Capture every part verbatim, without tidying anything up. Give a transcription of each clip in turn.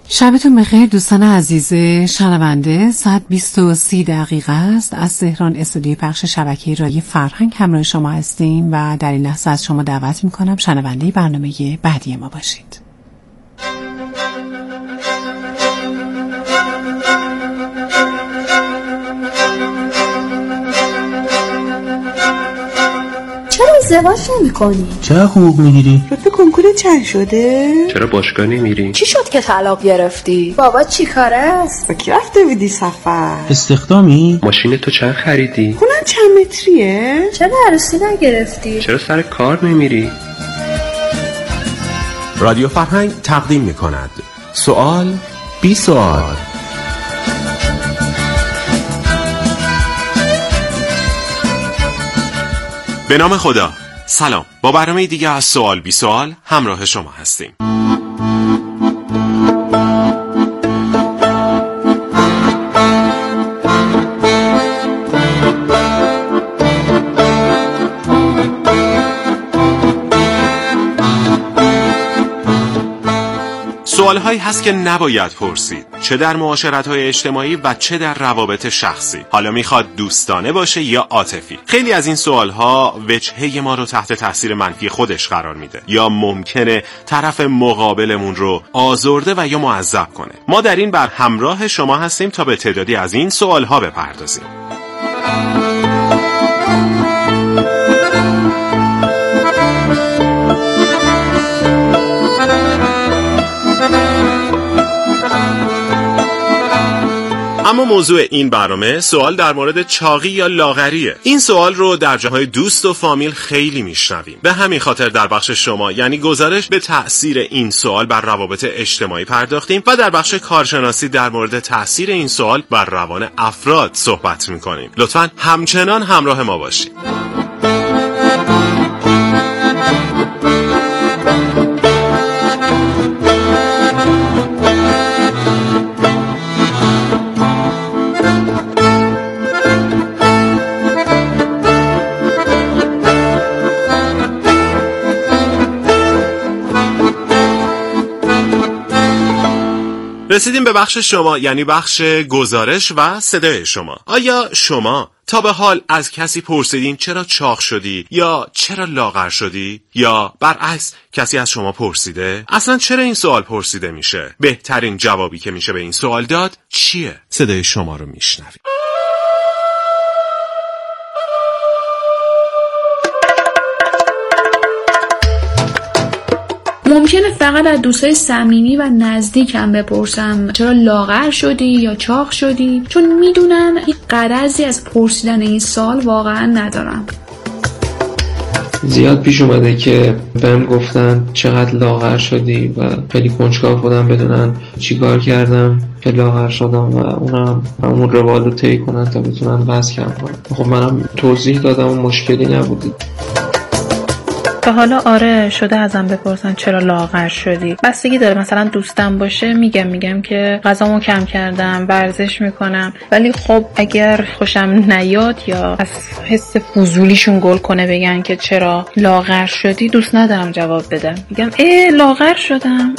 شبتون بخیر دوستان عزیز شنونده. ساعت بیست و سی دقیقه است. از تهران استودیوی پخش شبکه رادیو فرهنگ همراه شما هستیم و در این لحظه از شما دعوت میکنم شنونده برنامه بعدی ما باشید. ازدواج نمی‌کنی؟ چرا حقوق میگیری؟ رتبه کنکور چند شده؟ چرا باشگاه نمیری؟ چی شد که طلاق گرفتی؟ بابا چی کاره است؟ با کی رفته بودی سفر؟ استخدامی؟ ماشین تو چند خریدی؟ خونم چند متریه؟ چرا عروسی نگرفتی؟ چرا سر کار نمیری؟ رادیو فرهنگ تقدیم میکند سوال بی سوال. به نام خدا. سلام، با برنامه دیگه از سوال بی سوال همراه شما هستیم. سوالهایی هست که نباید پرسید، چه در معاشرت‌های اجتماعی و چه در روابط شخصی، حالا میخواد دوستانه باشه یا عاطفی. خیلی از این سوالها وجهه ما رو تحت تاثیر منفی خودش قرار میده یا ممکنه طرف مقابلمون رو آزرده و یا معذب کنه. ما در این بر همراه شما هستیم تا به تعدادی از این سوالها بپردازیم. اما موضوع این برنامه سوال در مورد چاقی یا لاغریه. این سوال رو در جاهای دوست و فامیل خیلی میشنویم. به همین خاطر در بخش شما یعنی گزارش به تأثیر این سوال بر روابط اجتماعی پرداختیم و در بخش کارشناسی در مورد تأثیر این سوال بر روان افراد صحبت میکنیم. لطفاً همچنان همراه ما باشید. رسیدیم به بخش شما یعنی بخش گزارش و صدای شما. آیا شما تا به حال از کسی پرسیدین چرا چاق شدی یا چرا لاغر شدی؟ یا برعکس کسی از شما پرسیده اصلا چرا این سوال پرسیده میشه؟ بهترین جوابی که میشه به این سوال داد چیه؟ صدای شما رو میشنویم. ممکنه فقط از دوستای صمیمی و نزدیکم بپرسم چرا لاغر شدی یا چاق شدی، چون میدونن هیچ غرضی از پرسیدن این سال واقعا ندارم. زیاد پیش اومده که بهم گفتن چقدر لاغر شدی و خیلی کنجکاو بودن بدونن چیکار کردم که لاغر شدم و اونم همون روال رو طی کنن تا بتونن وزن کم کنن. خب منم توضیح دادم و مشکلی نبود. تا حالا آره شده ازم بپرسن چرا لاغر شدی. بستگی داره، مثلا دوستم باشه میگم میگم که غذامو کم کردم، ورزش میکنم، ولی خب اگر خوشم نیاد یا از حس فضولیشون گل کنه بگن که چرا لاغر شدی، دوست ندارم جواب بدم، میگم اه لاغر شدم.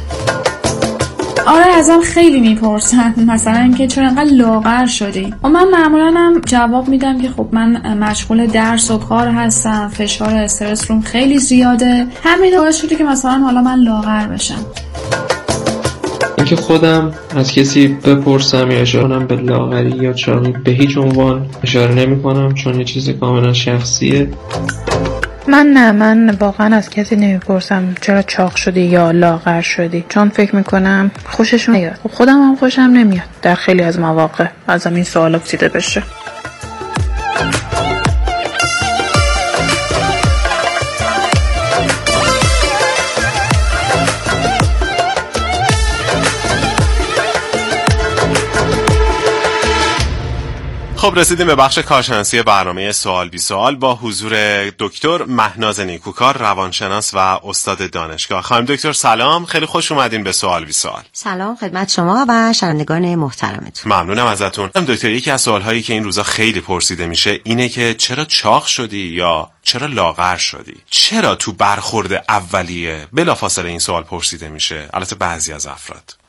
آره ازم خیلی میپرسن مثلا که چرا انقدر لاغر شدی و من معمولا هم جواب میدم که خب من مشغول درس و کار هستم، فشار استرس روم خیلی زیاده، همین باعث شده که مثلا حالا من لاغر بشم. اینکه خودم از کسی بپرسم یا اشاره کنم به لاغری یا چاقی به هیچ عنوان اشاره نمی کنم، چون یه چیز کاملا شخصیه. من نه من واقعا از کسی نمیپرسم چرا چاق شدی یا لاغر شدی، چون فکر میکنم خوششون نیاد. خب خودم هم خوشم نمیاد در خیلی از مواقع ازم این سوالا پرسیده بشه. خب رسیدیم به بخش کارشناسی برنامه سوال بی سوال با حضور دکتر مهناز نیکوکار، روانشناس و استاد دانشگاه. خانم دکتر سلام، خیلی خوش اومدین به سوال بی سوال. سلام خدمت شما و شنوندگان محترمتون. ممنونم ازتون. دکتر یکی از سوالهایی که این روزا خیلی پرسیده میشه اینه که چرا چاق شدی یا چرا لاغر شدی؟ چرا تو برخورد اولیه بلافاصله این سوال پرسیده میشه؟ البته بعضی از افراد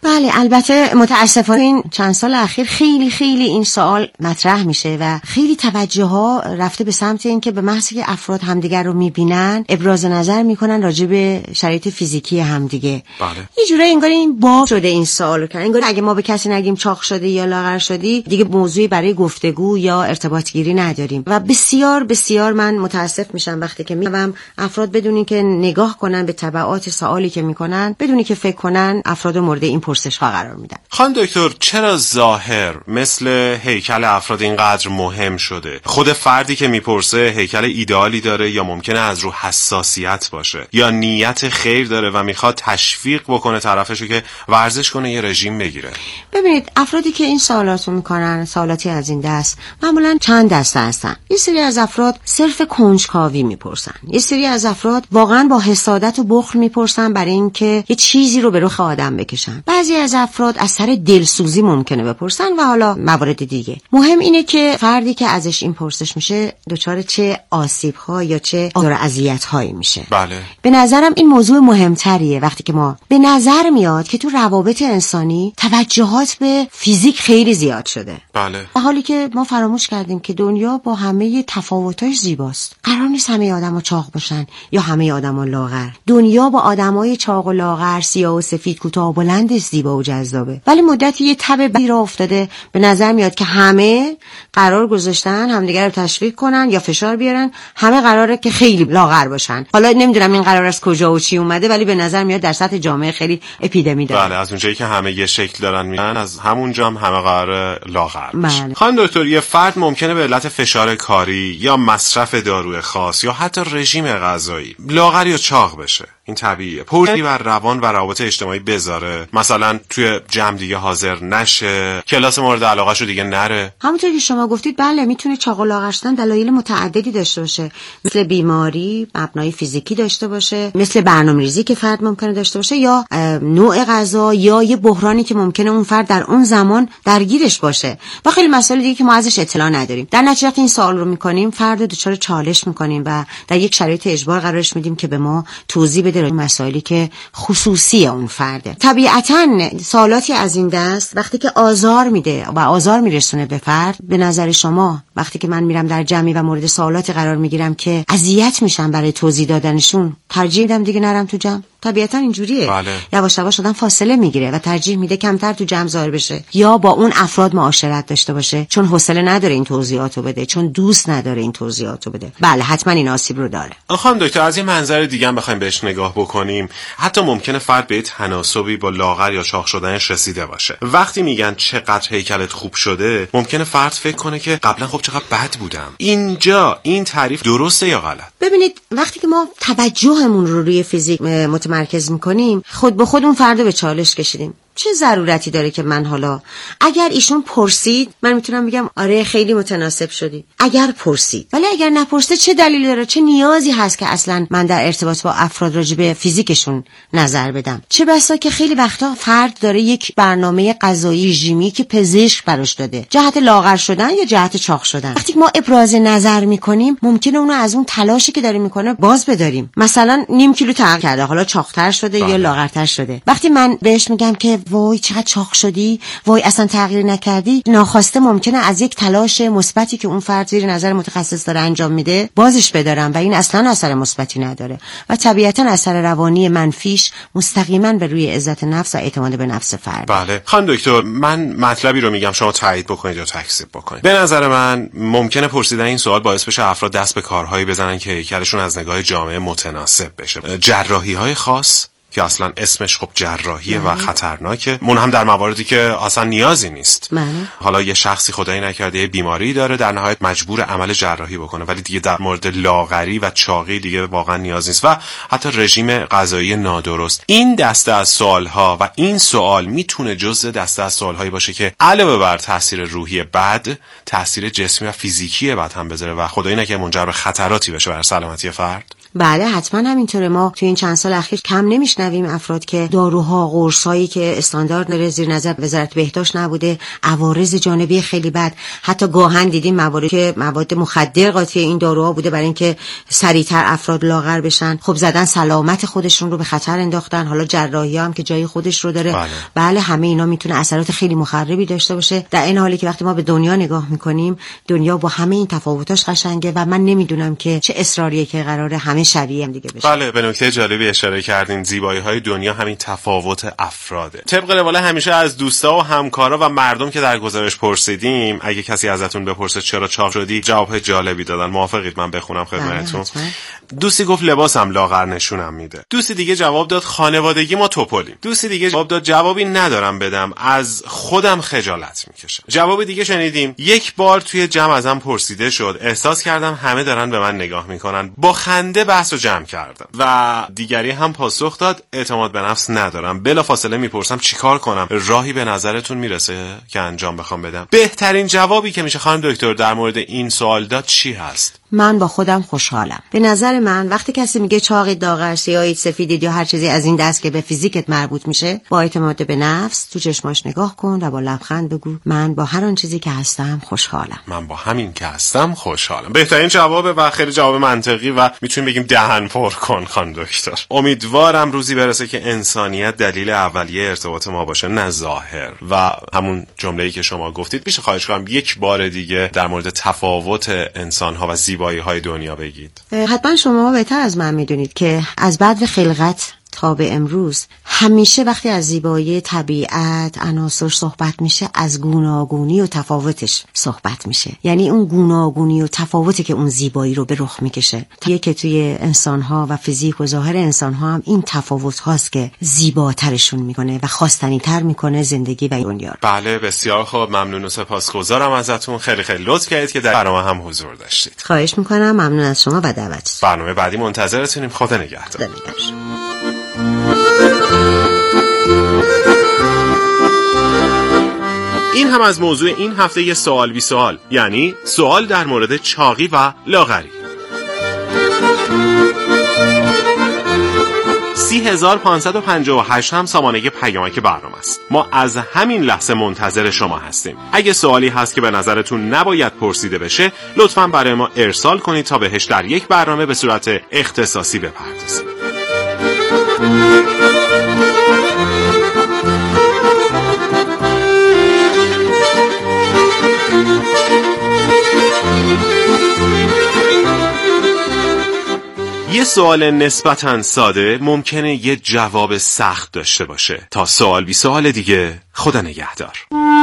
بله البته متاسفانه این چند سال اخیر خیلی خیلی این سوال مطرح میشه و خیلی توجه ها رفته به سمت این که به محض که افراد همدیگر رو میبینن ابراز نظر میکنن راجع به شرایط فیزیکی همدیگه. بله. یه جوری انگار این باب شده این سوالو کردن، انگار اگه ما به کسی نگیم چاق شده یا لاغر شدی دیگه موضوعی برای گفتگو یا ارتباط گیری نداریم و بسیار بسیار من متاسف میشم وقتی که میبینم افراد بدونی که نگاه کنن به تبعات سوالی که میکنن، بدونی که فکر کنن افراد مورد این پرسش ها قرار میدن. خانم دکتر چرا ظاهر مثل هیکل افراد اینقدر مهم شده؟ خود فردی که میپرسه هیکل ایدئالی داره یا ممکنه از رو حساسیت باشه یا نیت خیر داره و میخواد تشویق بکنه طرفشو که ورزش کنه یه رژیم بگیره؟ ببینید افرادی که این سوالاتو میکنن، سوالاتی از این دست معمولا چند دسته هستن. یه سری از افراد صرف کنجکاوی میپرسن، یه سری از افراد واقعا با حسادت و بخل میپرسن برای اینکه یه چیزی رو به رخ آدم بکشن. بعضی از افراد از سر دلسوزی ممکنه بپرسن و حالا موارد دیگه. مهم اینه که فردی که ازش این پرسش میشه دچار چه آسیب‌ها یا چه آزار و اذیت‌هایی میشه. بله. به نظرم این موضوع مهمتریه وقتی که ما به نظر میاد که تو روابط انسانی توجهات به فیزیک خیلی زیاد شده. بله. در حالی که ما فراموش کردیم که دنیا با همه تفاوتاش زیباست. قرار نیست همه آدما چاق باشن یا همه آدما لاغر. دنیا با آدمای چاق و لاغر، سیاه و سفید، کوتاه و بلند زیبا و جذابه. ولی مدتی یه تب بدی راه افتاده، به نظر میاد که همه قرار گذاشتن همدیگر رو تشویق کنن یا فشار بیارن، همه قراره که خیلی لاغر باشن. حالا نمیدونم این قرار از کجا و چی اومده ولی به نظر میاد در سطح جامعه خیلی اپیدمی داره. بله، از اونجایی که همه یه شکل دارن میرن از همونجا هم همه قرار لاغر بشن. بله. خانم دکتر یه فرد ممکنه به علت فشار کاری یا مصرف داروی خاص یا حتی رژیم غذایی لاغر یا چاق بشه. این طبیعیه. پرسی بر روان و روابط اجتماعی بذاره، مثلا توی جمع دیگه حاضر نشه، کلاس مورد علاقه شو دیگه نره. همونطور که شما گفتید بله میتونه چاق و لاغر شدن دلایل متعددی داشته باشه، مثل بیماری مبنای فیزیکی داشته باشه، مثل برنامه‌ریزی که فرد ممکنه داشته باشه، یا نوع غذا یا یه بحرانی که ممکنه اون فرد در اون زمان درگیرش باشه و خیلی مسائل دیگه که ما ازش اطلاع نداریم. در نتیجه وقتی این سوال رو میکنیم فرد رو دچار چالش میکنیم و در یک شرایط اجبار قرارش میدیم که به ما توضیح بده مسائلی که خصوصی اون فرده. طبیعتاً سوالاتی از این دست وقتی که آزار میده و آزار میرسونه به فرد، به نظر شما وقتی که من میرم در جمعی و مورد سوالاتی قرار میگیرم که اذیت میشم برای توضیح دادنشون، ترجیح میدم دیگه نرم تو جمع. طبیعتاً اینجوریه. بله. یواش یواش آدم فاصله میگیره و ترجیح میده کمتر تو جمع ظاهر بشه یا با اون افراد معاشرت داشته باشه، چون حوصله نداره این توضیحاتو بده، چون دوست نداره این توضیحاتو بده. بله حتما این آسیب رو داره. خانم دکتر از این منظر دیگه هم بخوایم بهش نگاه بکنیم، حتی ممکنه فرد به تناسبی با لاغر یا چاق شدنش رسیده باشه. وقتی میگن چقدر هیکلت خوب شده، ممکنه فرد فکر کنه که قبلا خب چقدر بد بودم. اینجا این تعریف درسته یا غلط؟ ببینید وقتی که ما توجهمون رو روی فیزیک متمرکز میکنیم، خود به خود اون فرد به چالش کشیدیم. چه ضرورتی داره که من حالا اگر ایشون پرسید من میتونم بگم آره خیلی متناسب شدی، اگر پرسید. ولی اگر نپرسید چه دلیلی داره، چه نیازی هست که اصلا من در ارتباط با افراد راجع به فیزیکشون نظر بدم؟ چه بسا که خیلی وقتا فرد داره یک برنامه غذایی رژیمی که پزشک براش داده، جهت لاغر شدن یا جهت چاق شدن. وقتی ما ابراز نظر میکنیم ممکنه اونو از اون تلاشی که داره میکنه باز بداریم. مثلا نیم کیلو تغییر کرده، حالا چاق‌تر شده یا لاغرتر شده. وقتی من بهش میگم که وای چقدر چاق شدی، وای اصلا تغییر نکردی، ناخواسته ممکنه از یک تلاش مثبتی که اون فرد زیر نظر متخصص داره انجام میده بازش بدارم و این اصلا اثر مثبتی نداره و طبیعتا اثر روانی منفیش مستقیما به روی عزت نفس و اعتماد به نفس فرد. بله خانم دکتر، من مطلبی رو میگم شما تایید بکنید یا تکذیب بکنید. به نظر من ممکنه پرسیدن این سوال باعث بشه افراد دست به کارهایی بزنن که هیکلشون از نگاه جامعه متناسب بشه. جراحی‌های خاص که اصلا اسمش خب جراحیه و خطرناکه، من هم در مواردی که اصلا نیازی نیست. معنی. حالا یه شخصی خدایی نکرده یه بیماری داره در نهایت مجبور عمل جراحی بکنه، ولی دیگه در مورد لاغری و چاقی دیگه واقعا نیاز نیست و حتی رژیم غذایی نادرست. این دسته از سوالها و این سوال میتونه جزء دسته از سوالهایی باشه که علاوه بر تاثیر روحی بد، تاثیر جسمی و فیزیکی بد هم بذاره و خدایی نکنه منجر به خطراتی بشه برای سلامتی فرد. بله حتما همینطوره. ما توی این چند سال اخیر کم نمیشنویم افراد که داروها، قرصایی که استاندارد داره زیر نظر وزارت بهداشت نبوده، عوارض جانبی خیلی بد، حتی گاهن دیدیم مواردی که مواد مخدر قاطی این داروها بوده برای اینکه سریعتر افراد لاغر بشن. خب زدن سلامت خودشون رو به خطر انداختن. حالا جراحی هم که جای خودش رو داره. بله, بله همه اینا میتونه اثرات خیلی مخربی داشته باشه. در این حالی که وقتی ما به دنیا نگاه میکنیم، دنیا با همه این تفاوتاش قشنگه و من نمیدونم که چه اصراریه که قراره همه شبیه هم دیگه بشه. بله به نکته جالبی اشاره کردین. زیبایی‌های دنیا همین تفاوت افراده. طبق روال همیشه از دوستا و همکارا و مردم که در گزارش پرسیدیم، اگه کسی ازتون بپرسه چرا چاق شدی، جواب جالبی دادن. موافقید من بخونم خدمتتون؟ دوستی گفت لباسم لاغر نشونم میده. دوستی دیگه جواب داد خانوادگی ما توپلیم. دوستی دیگه جواب داد جوابی ندارم بدم، از خودم خجالت میکشم. جواب دیگه شنیدیم یک بار توی جمع ازم پرسیده شد، احساس کردم همه دارن به من نگاه میکنن، با خنده بحث رو جمع کردم. و دیگری هم پاسخ داد اعتماد به نفس ندارم، بلافاصله میپرسم چیکار کنم؟ راهی به نظرتون میرسه که انجام بخوام بدم؟ بهترین جوابی که میشه خانم دکتر در مورد این سوال داد چی هست؟ من با خودم خوشحالم. به نظر من وقتی کسی میگه چاقید، لاغر، سیاهید، سفیدید یا هر چیزی از این دست که به فیزیکت مربوط میشه، با اعتماد به نفس تو چشماش نگاه کن و با لبخند بگو من با هر آن چیزی که هستم خوشحالم. من با همین که هستم خوشحالم. بهترین جوابه و خیلی جواب منطقی و میتونیم بگیم دهن پر کن خانم دکتر. امیدوارم روزی برسه که انسانیت دلیل اولیه ارتباط ما باشه نه ظاهر. و همون جمله‌ای که شما گفتید میشه خواهش کنم یک بار دیگه در مورد تفاوت انسان‌ها و زیبایی‌های دنیا بگید؟ حتما شما بهتر از من میدونید که از بعد خلقت تا به امروز همیشه وقتی از زیبایی طبیعت، عناصر صحبت میشه، از گوناگونی و تفاوتش صحبت میشه. یعنی اون گوناگونی و تفاوتی که اون زیبایی رو به رخ میکشه. تا که توی انسان‌ها و فیزیک و ظاهر انسان‌ها هم این تفاوت هاست که زیباترشون میکنه و خواستنی‌تر میکنه زندگی و دنیا. بله بسیار خوب، ممنون و سپاسگزارم ازتون. خیلی خیلی لطف کردید که در برنامه هم حضور داشتید. خواهش میکنم. ممنون از شما و دعوتتون. برنامه بعدی منتظرتونیم. خدا نگهدار. این هم از موضوع این هفته یه سوال بی سوال، یعنی سوال در مورد چاقی و لاغری. سی هزار پانصد و پنجاه و هشت هم سامانه پیامک برنامه است. ما از همین لحظه منتظر شما هستیم. اگه سوالی هست که به نظرتون نباید پرسیده بشه، لطفاً برای ما ارسال کنید تا بهش در یک برنامه به صورت اختصاصی بپردازیم. یه سوال نسبتاً ساده ممکنه یه جواب سخت داشته باشه. تا سوال بی سوال دیگه، خدا نگهدار.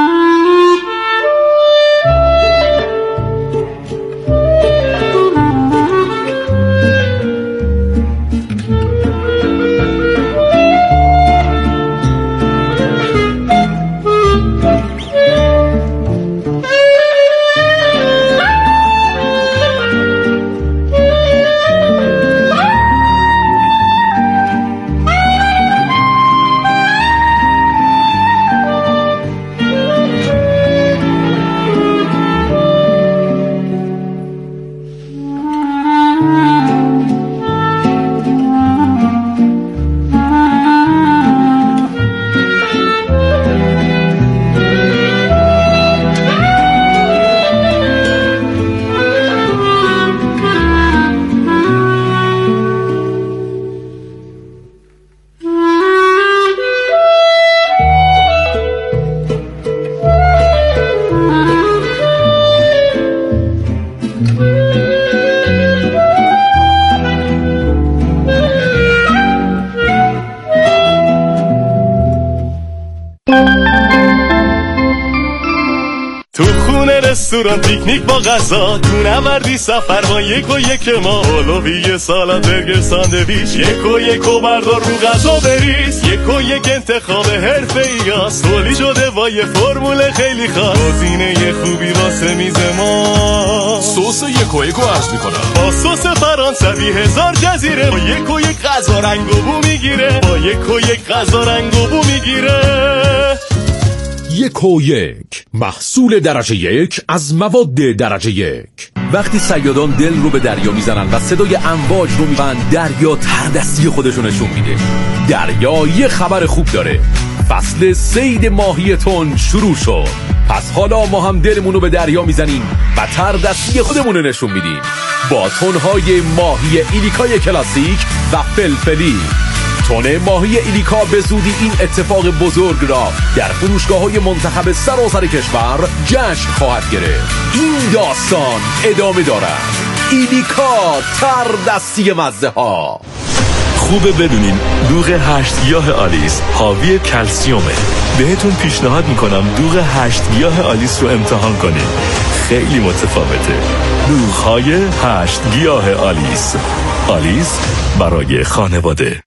رستوران پیکنیک با غذا، تو نوردی سفر با یک و یک ما، اولوی سالاد برگر ساندویچ، یک و یک و بردار رو غذا بریز، یک و یک انتخاب حرفه‌ای است، تولی شده با یه فرمول خیلی خاص، گزینه خوبی واسه میز ما. سس یک و یک رو عرض میکنم با سس فرانسوی هزار جزیره، با یک و یک غذا رنگ و بو میگیره، با یک و یک غذا رنگ و بو میگیره. یک و یک، محصول درجه یک از مواد درجه یک. وقتی صیادان دل رو به دریا میزنن و صدای امواج رو میبن، دریا تردستی خودشو نشون میده. دریا یه خبر خوب داره، فصل صید ماهی تن شروع شد. پس حالا ما هم دلمون رو به دریا میزنیم و تردستی خودمون رو نشون میدیم با تنهای ماهی ایلیکای کلاسیک و فلفلی. تن ماهی ایلیکا به زودی این اتفاق بزرگ را در فروشگاه‌های منتخب سراسر کشور جشن خواهد گرفت. این داستان ادامه دارد. ایلیکا تردستی مزه ها. خوبه بدونین دوغ هشت گیاه آلیس حاوی کلسیومه. بهتون پیشنهاد میکنم دوغ هشت گیاه آلیس رو امتحان کنین، خیلی متفاوته. دوغ‌های هشت گیاه آلیس، آلیس برای خانواده.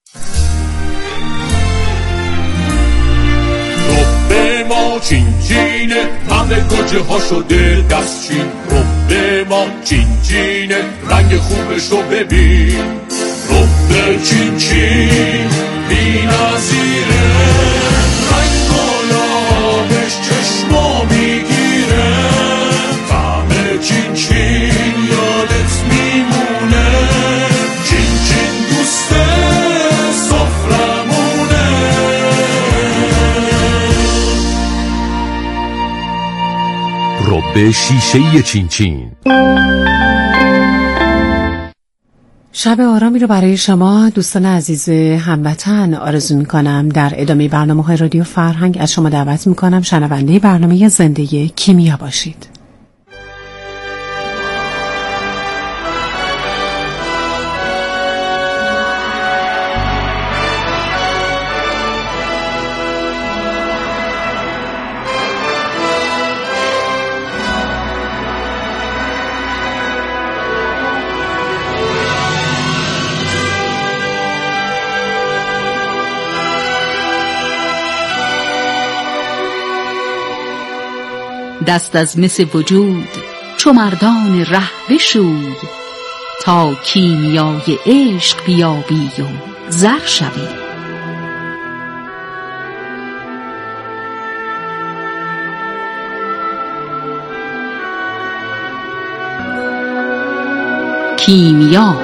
رب ما چین چینه، همه گوجه ها شده دستچین. رب ما چین چینه، رنگ خوبش رو ببین. رب چین چین بی نظیره، رنگ گلابش چشما میگیره. طعم چین چین یادت میمونه، چین چین دوست سفرمونه. رب شیشه‌ای چین چین. شب آرامی رو برای شما دوستان عزیز هموطن آرزو میکنم. در ادامه برنامه‌های رادیو فرهنگ از شما دعوت میکنم شنونده برنامه زنده کیمیا باشید. دست از مس وجود چو مردان ره بشود، تا کیمیای عشق بیابی و زر شوی. کیمیا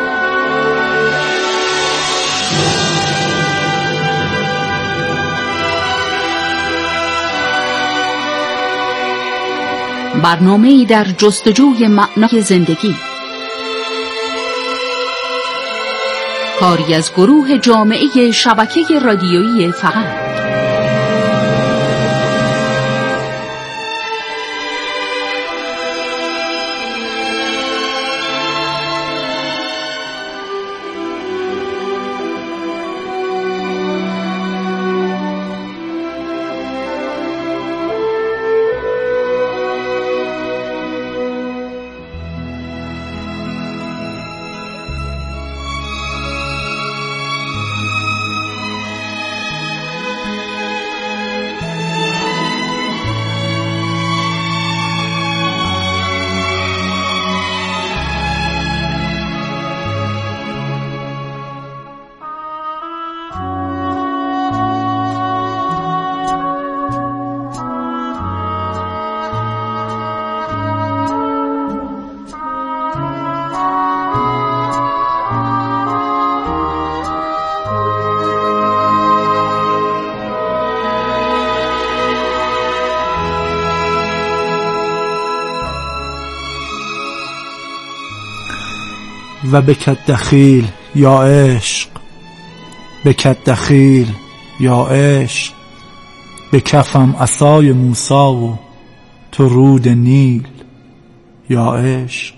برنامه‌ای در جستجوی معنای زندگی، کاری از گروه جامعه شبکه رادیویی فرهنگ. و بکت دخیل یا عشق، بکت دخیل یا عشق. به کفم عصای موسی و تو رود نیل یا عشق.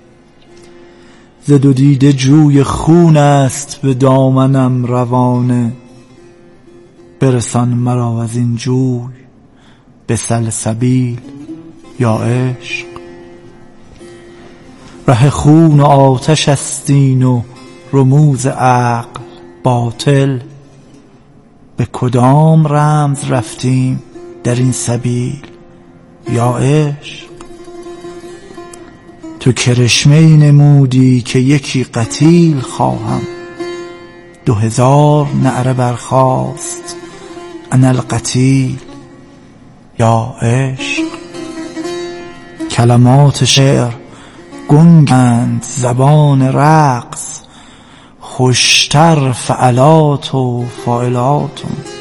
ز دو دیده جوی خون است به دامنم روانه، برسان مرا از این جوی به سلسبیل یا عشق. ره خون و آتش استین و رموز عقل باطل، به کدام رمز رفتیم در این سبیل یا عشق. تو کرشمه نمودی که یکی قتیل خواهم، دو هزار نعره برخاست انا القتیل یا عشق. کلمات شعر گنگند زبان رقص، خوشتر فعلات و فاعلات،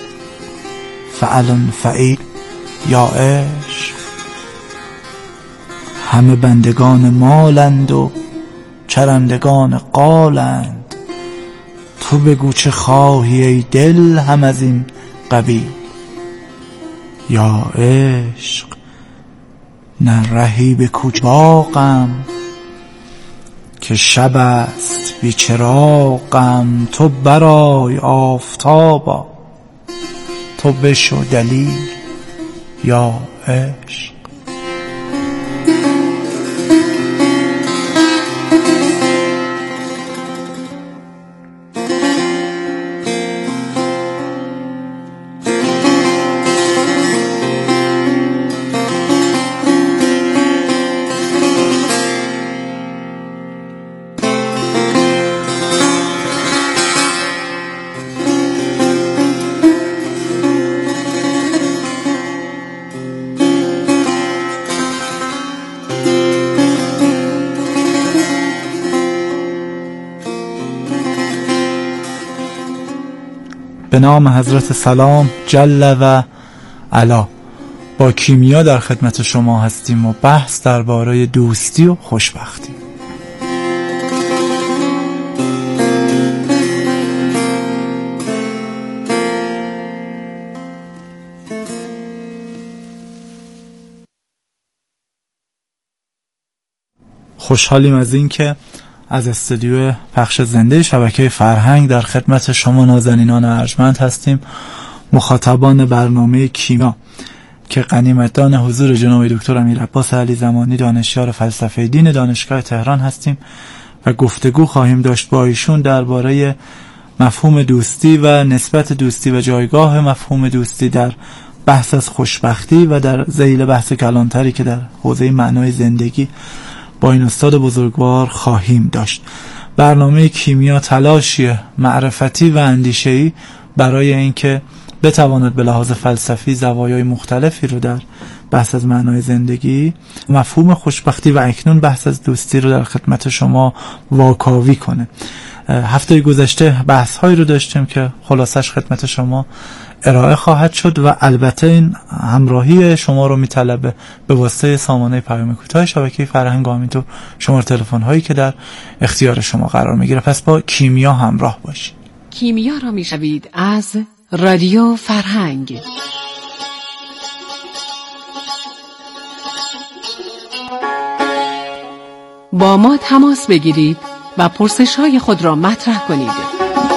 فعلن فعیل یا عشق. همه بندگان مالند و چرندگان قالند، تو بگو چه خواهی ای دل هم از این قبیل یا عشق. نه رهی به کوچ باغم که شب است بی چراغم، تو برای آفتابا تو بشو دلیل یا عشق. به نام حضرت سلام جل و علا. با کیمیا در خدمت شما هستیم و بحث درباره دوستی و خوشبختی. خوشحالیم از این که از استودیو پخش زنده شبکه فرهنگ در خدمت شما نازنینان ارجمند هستیم، مخاطبان برنامه کیمیا که غنیمتدان حضور جناب دکتر امیرعباس علی زمانی دانشیار فلسفه دین دانشگاه تهران هستیم و گفتگو خواهیم داشت با ایشون درباره مفهوم دوستی و نسبت دوستی و جایگاه مفهوم دوستی در بحث از خوشبختی و در ذیل بحث کلانتری که در حوزه معنای زندگی با این استاد بزرگوار خواهیم داشت. برنامه کیمیا تلاشی معرفتی و اندیشه‌ای برای اینکه بتواند به لحاظ فلسفی زوایای مختلفی رو در بحث از معنای زندگی، مفهوم خوشبختی و اکنون بحث از دوستی رو در خدمت شما واکاوی کنه. هفته گذشته بحث هایی رو داشتیم که خلاصش خدمت شما ارائه خواهد شد و البته این همراهی شما رو میطلبه به واسطه سامانه پیام کوتاه شبکه فرهنگ، همینطور شماره تلفن هایی که در اختیار شما قرار میگیره. پس با کیمیا همراه باشید. کیمیا را میشنوید از رادیو فرهنگ. با ما تماس بگیرید و پرسش های خود را مطرح کنید.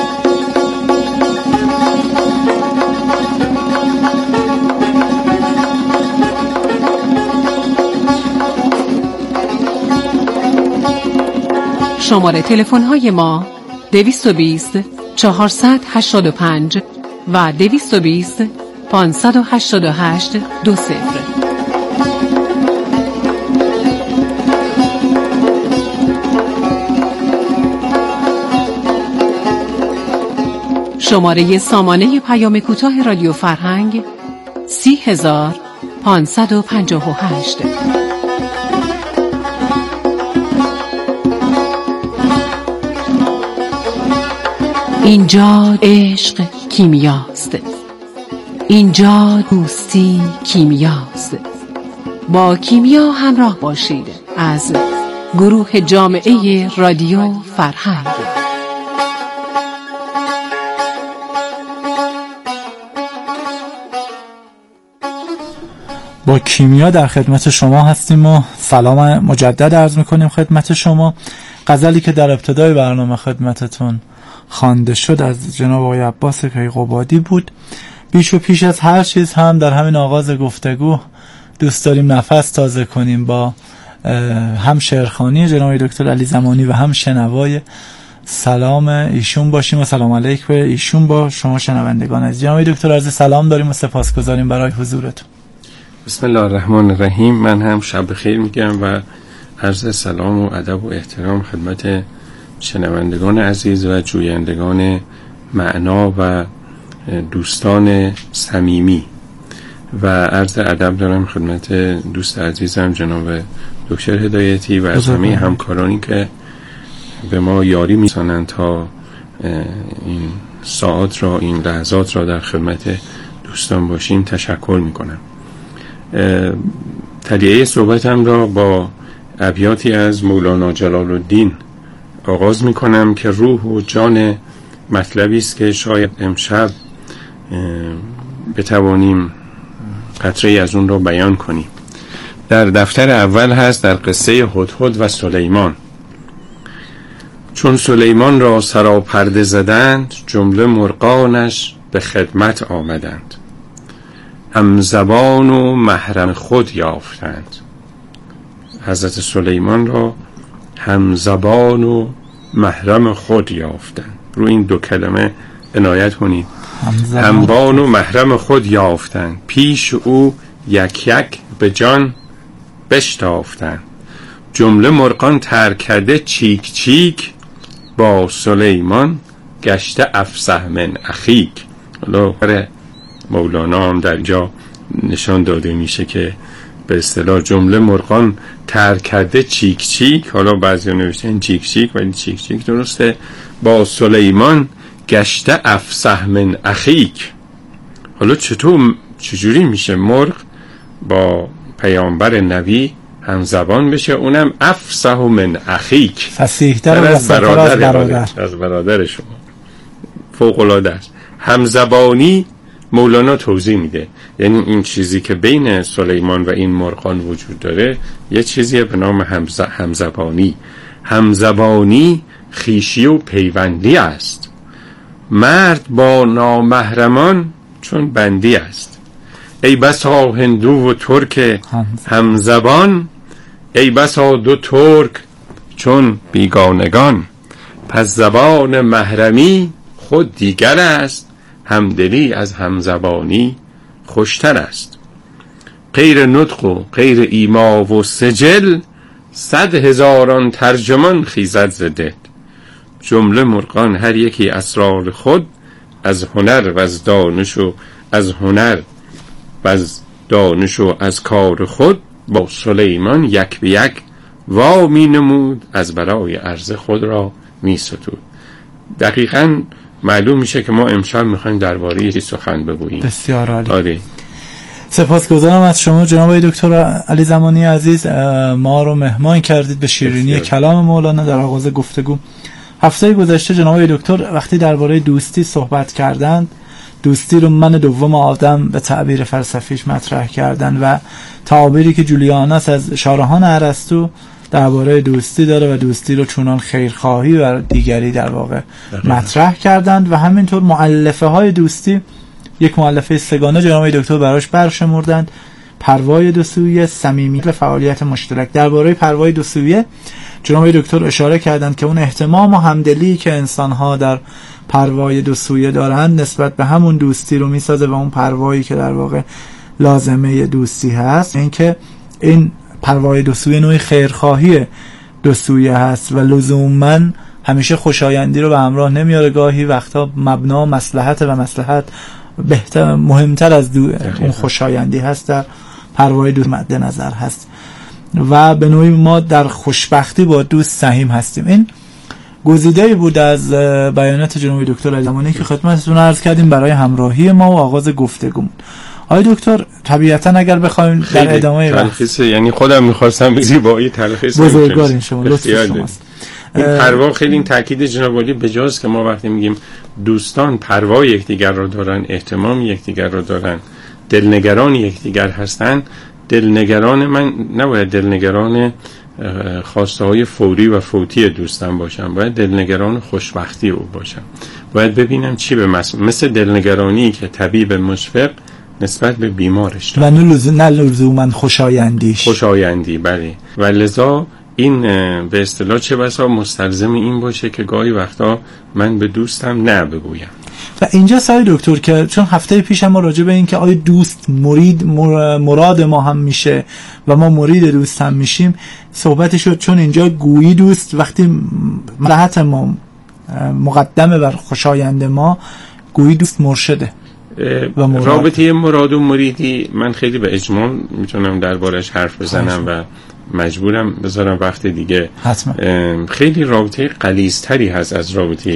شماره تلفن های ما دویست و بیست چهارصد و هشتاد و پنج و دویست و بیست پانصد و هشتاد و هشت دو صفر. شماره سامانه پیام کوتاه رادیو فرهنگ سی هزار پانصد و پنجاه و هشت. اینجا عشق کیمیاست، اینجا دوستی کیمیاست. با کیمیا همراه باشید از گروه جامعه رادیو فرهنگ. با کیمیا در خدمت شما هستیم و سلام مجدد عرض میکنیم خدمت شما. غزلی که در ابتدای برنامه خدمتتون خوانده شد از جناب آقای عباس کیقوبادی بود. بیش و پیش از هر چیز هم در همین آغاز گفتگو دوست داریم نفس تازه کنیم با هم شعرخوانی جناب دکتر علی زمانی و هم شنوای سلام ایشون باشیم و سلام علیک به ایشون با شما شنوندگان عزیز. جناب دکتر عرض سلام داریم و سپاسگزاریم برای حضورتون. بسم الله الرحمن الرحیم. من هم شب بخیر میگم و عرض سلام و ادب و احترام خدمت شنوندگان عزیز و جویندگان معنا و دوستان صمیمی. و عرض ادب دارم خدمت دوست عزیزم جناب دکتر هدایتی و از همه همکارانی که به ما یاری می‌کنند تا این ساعات را، این لحظات را در خدمت دوستان باشیم تشکر می‌کنم. تلیه صحبتم را با ابیاتی از مولانا جلال الدین آغاز می‌کنم که روح و جان مطلبی است که شاید امشب بتوانیم قطره از اون رو بیان کنیم. در دفتر اول هست در قصه هدهد و سلیمان. چون سلیمان را سراپرده زدند، جمله مرغانش به خدمت آمدند، همزبان و محرم خود یافتند. حضرت سلیمان را همزبان و محرم خود یافتند. رو این دو کلمه عنایت کنید. همزبان و محرم خود یافتند، پیش او یک یک به جان بشتافتند. جمله مرغان ترک کرده چیک چیک، با سلیمان گشته افصح من اخیک. حالا مولانا هم در جا نشان داده میشه که به اصطلاح جمله مرغان ترک کرده چیک چیک، حالا بعضی نوشتن چیک چیک ولی چیک چیک درسته، با سلیمان گشته افصح من اخیک. حالا چطور چجوری میشه مرغ با پیامبر نبی هم زبان بشه، اونم افصح من اخیک، فصیح‌تر از برادر برادر از برادر شما؟ فوق العاده است. هم زبانی مولانا توضیح میده، یعنی این چیزی که بین سلیمان و این مرغان وجود داره یه چیزیه به نام همز... همزبانی. همزبانی خویشی و پیوندی است. مرد با نامحرمان چون بندی است. ای بسا هندو و ترک همزبان، ای بسا دو ترک چون بیگانگان. پس زبان محرمی خود دیگر است، همدلی از همزبانی خوشتر است. غیر نطق و غیر ایما و سجل، صد هزاران ترجمان خیزد ز دل. جمله مرغان هر یکی اسرار خود، از هنر و از دانش و از هنر و از دانش و از کار خود، با سلیمان یک به یک وا می نمود، از برای عرض خود را می ستود. دقیقاً معلوم میشه که ما امشب میخوایم درباره یه سخن بگوییم. بسیار عالی. آره. سپاسگزارم از شما جناب دکتر علی زمانی عزیز، ما رو مهمان کردید به شیرینی بسیار. کلام مولانا در آغاز گفتگو. هفته گذشته جناب دکتر وقتی درباره دوستی صحبت کردند، دوستی رو من دوم آدم به تعبیر فلسفیش مطرح کردند و تعابیری که جولیانوس از شارحان ارسطو درباره دوستی داره و دوستی رو چونان خیرخواهی و دیگری در واقع مطرح کردند و همینطور مؤلفه های دوستی. یک مؤلفه سگانه جناب دکتر براش برشمردند، پروای دو سویه، صمیمیت و فعالیت مشترک. درباره پروای دو سویه جناب دکتر اشاره کردند که اون اهتمام و همدلی که انسان‌ها در پروای دو سویه دارند نسبت به همون دوستی رو میسازه و اون پروایی که در واقع لازمه دوستی هست، اینکه این پروای دو سویه نوعی خیرخواهی دو سویه هست و لزوماً همیشه خوشایندی رو به همراه نمیاره. گاهی وقتا مبنا مصلحت و مصلحت بهتر مهمتر از دو اون خوشایندی هست، در پروای دو مد نظر هست و به نوعی ما در خوشبختی با دوست سهیم هستیم. این گزیده‌ای بود از بیانات جناب دکتر علی زمانی که خدمتتون عرض کردیم برای همراهی ما و آغاز گفتگو. آقای دکتر طبیعتا اگر بخوایم در ادامه تلخیص، یعنی خودم می‌خواستم زیبایی تلخیص بزرگوارین شما لطف شماست. این پروا خیلی این تاکید جناب علی بجاست که ما وقتی میگیم دوستان پروای یکدیگر رو دارن، احتمام یکدیگر رو دارن، دلنگران یکدیگر هستن، دلنگران من نباید دلنگران خواسته های فوری و فوتی دوستم باشم، باید دلنگران خوشبختی او باشم. باید ببینم چی به مس... مثل دلنگرانی که طبیب مشفق نسبت به بیمارش دارم و نه لزوما خوشایندیش خوشایندی بله. و لذا این به اصطلاح چه بسا مستلزم این باشه که گاهی وقتا من به دوستم نه بگویم. و اینجا سای دکتر که چون هفته پیش ما راجع به این که آیا دوست مرید مراد ما هم میشه و ما مرید دوست هم میشیم صحبت شد، چون اینجا گویی دوست وقتی مصلحت ما مقدمه بر خوشایند ما، گویی دوست مرشده. و مراد. رابطه مراد و مریدی من خیلی به اجمال میتونم دربارش حرف بزنم و مجبورم بذارم وقت دیگه. حتما. خیلی رابطه غلیظتری هست از رابطه